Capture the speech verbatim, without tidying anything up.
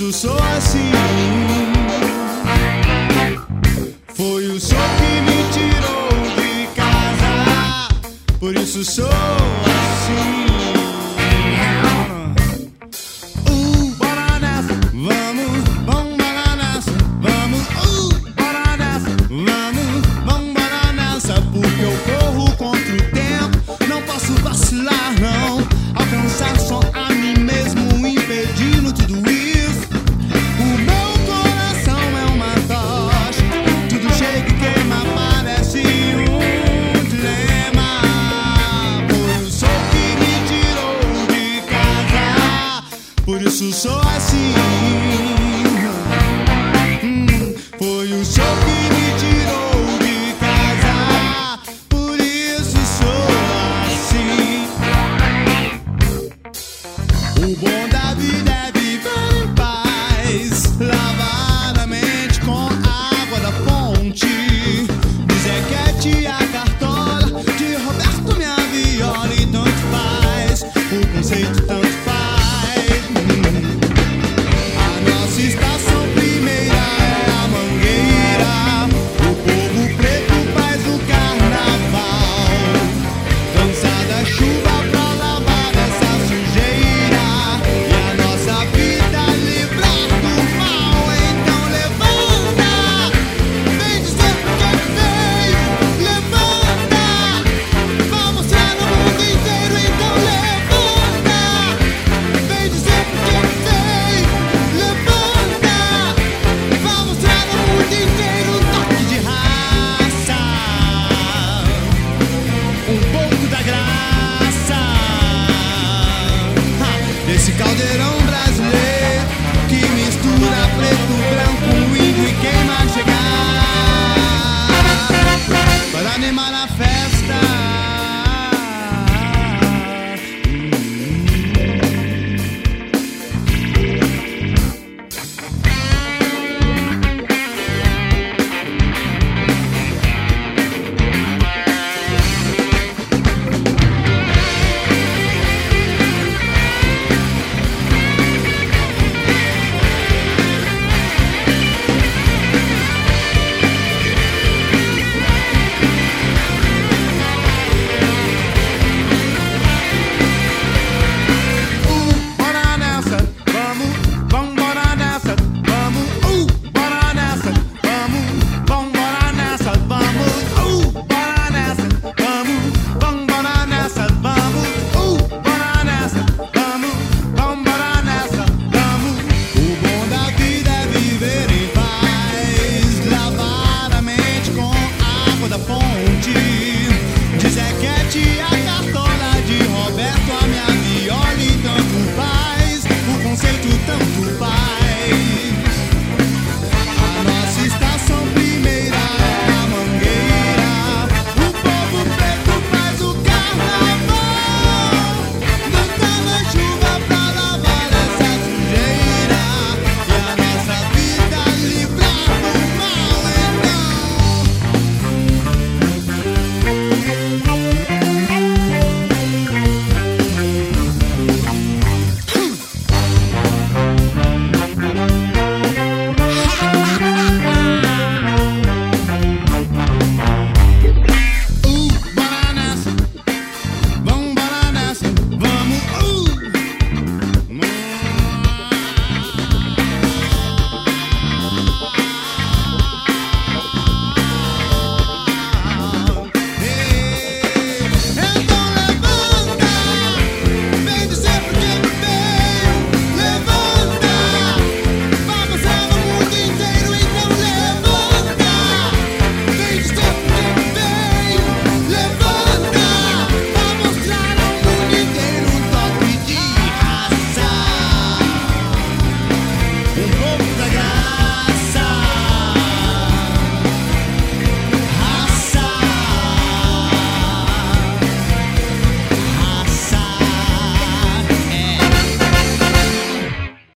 isso sou assim. Foi o sol que me tirou de casa, por isso sou assim. Uh, bora nessa, vamos, vamos bora nessa, vamos, uh, bora nessa, vamos, vamos bora nessa, porque eu corro contra o tempo, não posso vacilar não, alcançar só a mim mesmo, impedindo tudo isso. O meu coração é uma tocha, tudo chega e queima, parece um dilema. Foi o sol que me tirou de casa, por isso sou assim. Hum, foi o sol que me tirou de casa, por isso sou assim. O bom da vida é viver em paz, lavar a mente com a água da fonte, de Zequete a Cartola, de Roberto minha viola, e tanto faz, o conceito tanto faz. Hum. A nossa estação primeira é a mangueira, o povo preto faz o carnaval, dança da chuva pra lavar essa sujeira, e a nossa vida livrar do mal. Então levanta, vem dizer por que veio, levanta, vai mostrar no mundo inteiro. Então levanta, vem dizer por que veio, levanta, vai mostrar no mundo inteiro um toque de raça, um pouco da graça, ha, desse caldeirão brasileiro que mistura preto, branco, índio e quem mais chegar para animar a festa.